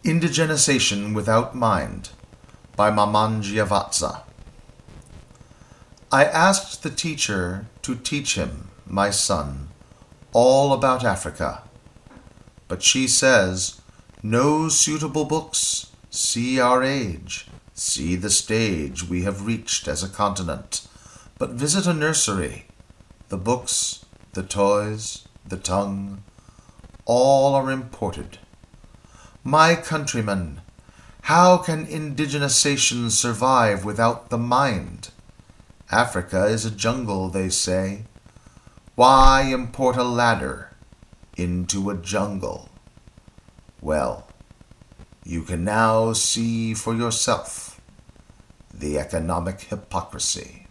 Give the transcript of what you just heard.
Indigenization Without Mind by Maman Giavatsa. I asked the teacher to teach him, my son, all about Africa. But she says, no suitable books, see our age, see the stage we have reached as a continent, but visit a nursery. The books, the toys, the tongue, all are imported. My countrymen, how can indigenization survive without the mind? Africa is a jungle, they say. Why import a ladder into a jungle? Well, you can now see for yourself the economic hypocrisy.